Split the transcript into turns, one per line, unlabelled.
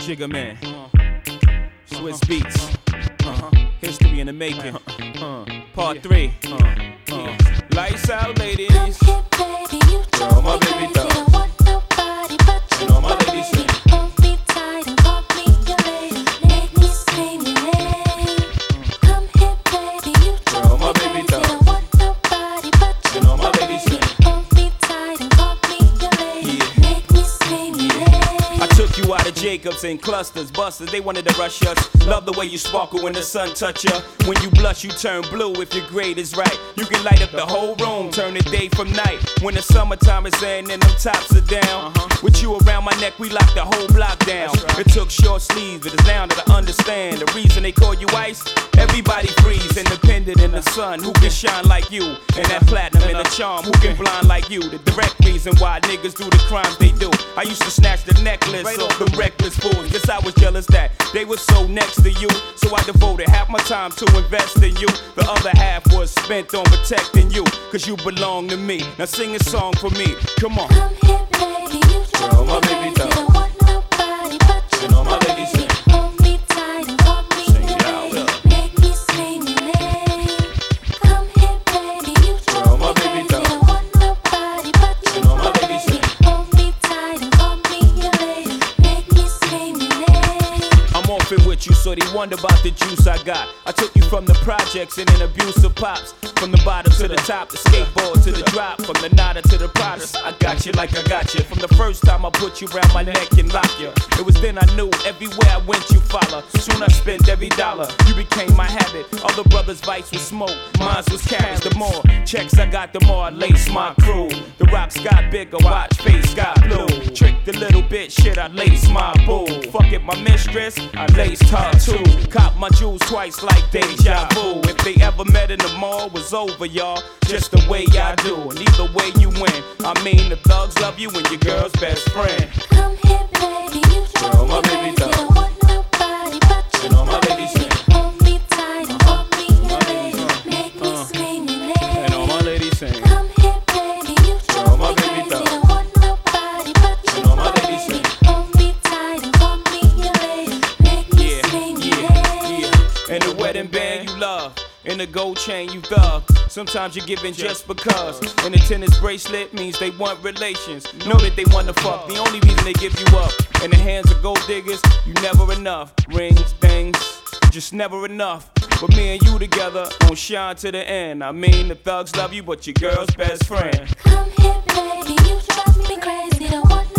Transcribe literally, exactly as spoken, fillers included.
Jigga Man, Swiss Beats, uh-huh. History in the making, uh-huh. Part three, uh-huh. Lights out, ladies. Yo, my baby dog. You know my ladies sing.
Hold me tight and call me your lady. Make me scream your name. Come here, baby, you
Yo, my baby dog.
don't want nobody but you.
You know my ladies sing.
Hold me tight and call me your lady.
Yeah.
Make me scream your name.
I took you out of Jacobs and clusters, busters, they wanted to rush us. Love the way you sparkle when the sun touch ya. When you blush, you turn blue if your grade is right. You can light up the whole room, turn the day from night. When the summertime is in and them tops are down, uh-huh. With you around my neck, we lock the whole block down. Right. It took short sleeves, but it's down that I understand the reason they call you ice. Everybody freeze, independent in the sun. Who can shine like you? And that platinum and the charm, who can blind like you? The direct reason why niggas do the crimes they do. I used to snatch the necklace right off them reckless fools. Guess I was jealous that they were so next to you. So I devoted half my time to invest in you. The other half was spent on protecting you, cause you belong to me. Now sing a song for me, come on.
Come here, baby, you
Yo, my baby dog.
don't want nobody but you.
You know my ladies sing.
Hold me tight and call me
Sing
your
it out,
lady.
look.
Make me scream your name. Come here, baby, you
Yo, my baby dog.
don't want nobody but you.
You know my ladies sing.
Hold me tight and call me your lady. Make me scream your name.
I'm orphan with you, so they wonder about the juice I got. I took you from the projects and an abusive pops. From the bottom to the top, the skateboard to the drop. From the nada to the Pradas, I got you like I got you. From the first time I put you around my neck and lock you. It was then I knew everywhere I went you follow. Soon I spent every dollar, you became my habit. Other brothers' vice was smoke, mine was carrots. The more checks I got, the more I lace my crew. The rocks got bigger, watch face got blue. Tricked a little bit, shit, I lace my boo. Fuck it, my mistress, I laced her too. Cop my jewels twice like deja vu. If they ever met in the mall, was over, y'all. Just the way I do, and either way you win. I mean, the thugs love you and your girl's best friend.
Come here, baby, you
Yo, my baby dog.
don't want nobody but you.
You know my ladies sing.
Hold me tight and call me your lady. Make me
Uh.
scream your name.
And all my ladies sing.
Come here, baby, you
Yo, my baby dog.
don't want nobody but you.
You know my ladies sing.
Hold me tight and call me your lady. Make me
Yeah,
scream your
yeah,
name.
yeah. And the wedding band you love, and the gold chain you thug. Sometimes you're giving just because. And the tennis bracelet means they want relations. Know that they want to fuck. The only reason they give you up. In the hands of gold diggers, you never enough. Rings, things, just never enough. But me and you together gon' shine to the end. I mean, the thugs love you, but your girl's best friend.
Come here, baby, you drive me crazy. Don't want